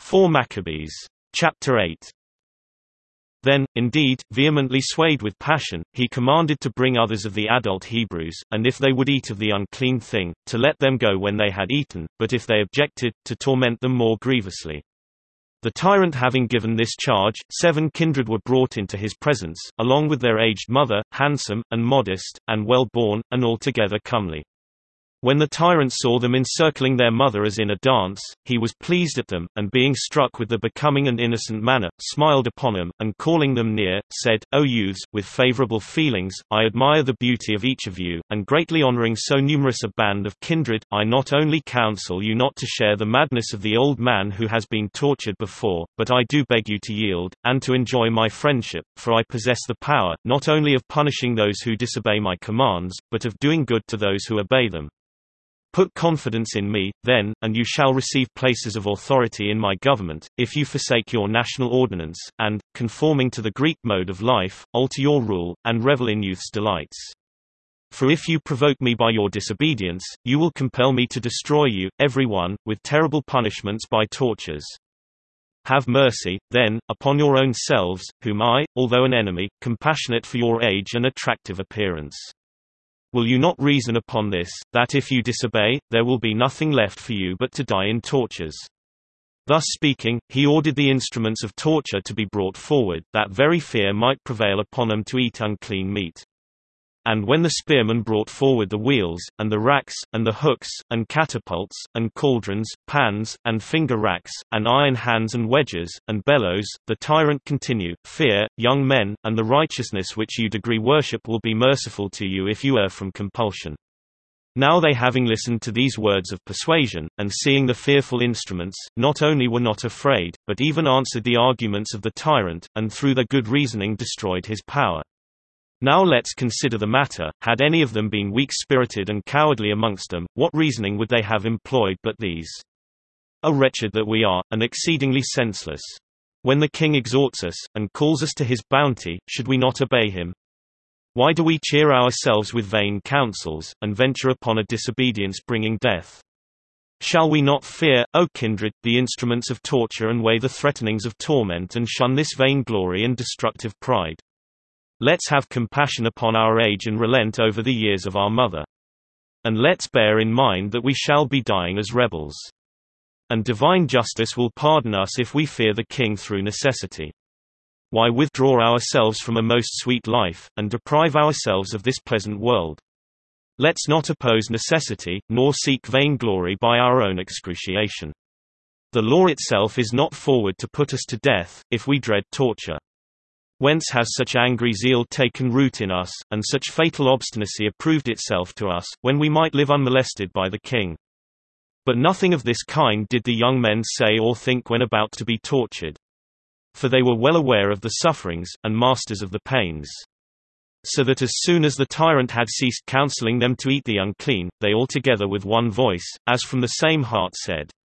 4 Maccabees. Chapter 8. Then, indeed, vehemently swayed with passion, he commanded to bring others of the adult Hebrews, and if they would eat of the unclean thing, to let them go when they had eaten, but if they objected, to torment them more grievously. The tyrant having given this charge, 7 kindred were brought into his presence, along with their aged mother, handsome, and modest, and well-born, and altogether comely. When the tyrant saw them encircling their mother as in a dance, he was pleased at them, and being struck with the becoming and innocent manner, smiled upon them, and calling them near, said, O youths, with favorable feelings, I admire the beauty of each of you, and greatly honoring so numerous a band of kindred, I not only counsel you not to share the madness of the old man who has been tortured before, but I do beg you to yield, and to enjoy my friendship, for I possess the power, not only of punishing those who disobey my commands, but of doing good to those who obey them. Put confidence in me, then, and you shall receive places of authority in my government, if you forsake your national ordinance, and, conforming to the Greek mode of life, alter your rule, and revel in youth's delights. For if you provoke me by your disobedience, you will compel me to destroy you, every one, with terrible punishments by tortures. Have mercy, then, upon your own selves, whom I, although an enemy, compassionate for your age and attractive appearance. Will you not reason upon this, that if you disobey, there will be nothing left for you but to die in tortures? Thus speaking, he ordered the instruments of torture to be brought forward, that very fear might prevail upon them to eat unclean meat. And when the spearmen brought forward the wheels, and the racks, and the hooks, and catapults, and cauldrons, pans, and finger racks, and iron hands and wedges, and bellows, the tyrant continued, Fear, young men, and the righteousness which you degree worship will be merciful to you if you err from compulsion. Now they having listened to these words of persuasion, and seeing the fearful instruments, not only were not afraid, but even answered the arguments of the tyrant, and through their good reasoning destroyed his power. Now let's consider the matter. Had any of them been weak-spirited and cowardly amongst them, what reasoning would they have employed but these? O wretched that we are, and exceedingly senseless! When the king exhorts us, and calls us to his bounty, should we not obey him? Why do we cheer ourselves with vain counsels, and venture upon a disobedience bringing death? Shall we not fear, O kindred, the instruments of torture and weigh the threatenings of torment and shun this vain glory and destructive pride? Let's have compassion upon our age and relent over the years of our mother. And let's bear in mind that we shall be dying as rebels. And divine justice will pardon us if we fear the king through necessity. Why withdraw ourselves from a most sweet life, and deprive ourselves of this pleasant world? Let's not oppose necessity, nor seek vainglory by our own excruciation. The law itself is not forward to put us to death, if we dread torture. Whence has such angry zeal taken root in us, and such fatal obstinacy approved itself to us, when we might live unmolested by the king? But nothing of this kind did the young men say or think when about to be tortured. For they were well aware of the sufferings, and masters of the pains. So that as soon as the tyrant had ceased counseling them to eat the unclean, they altogether with one voice, as from the same heart said,